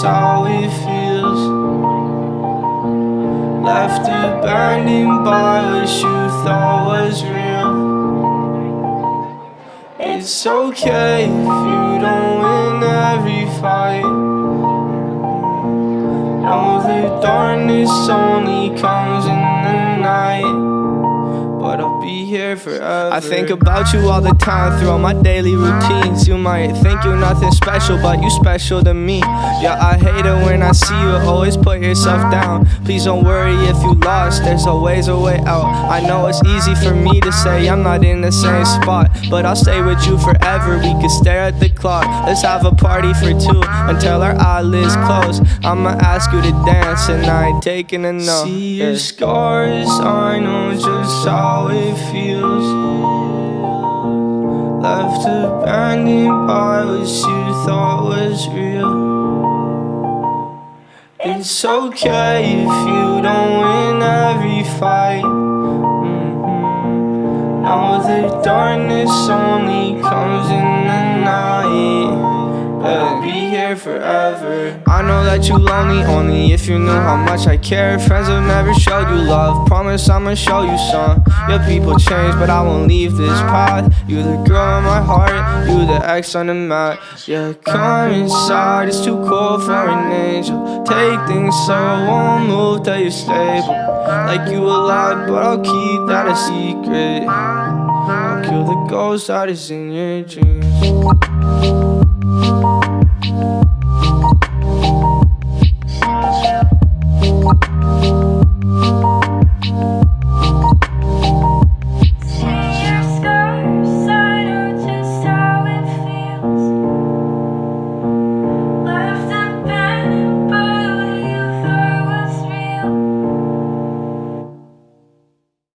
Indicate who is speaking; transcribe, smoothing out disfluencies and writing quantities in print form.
Speaker 1: how it feels. Left abandoned by what you thought was real. It's okay if you don't win every fight. Know the darkness only comes in the night, but I'll be here forever. I think about you all the time through all my daily routines. You might think you're nothing special, but you special to me. Yeah, I hate it when I see you always put yourself down. Please don't worry if you lost, there's always a way out. I know it's easy for me to say I'm not in the same spot, but I'll stay with you forever. We could stare at the clock, let's have a party for two until our eyelids close. I'ma ask you to dance and I ain't taking a no. See your scars, I know just how it feels. Left abandoned by what you thought was real. It's okay if you don't win every fight. Know the darkness only comes in the night. I'll be here forever. I know that you lonely only if you knew how much I care. Friends have never showed you love, promise I'ma show you some. Yeah, people change, but I won't leave this path. You the girl in my heart, you the X on the map. Yeah, come inside, it's too cold for an angel. Take things slow, won't move till you're stable. Like you alive, but I'll keep that a secret. I'll kill the ghost that is in your dreams.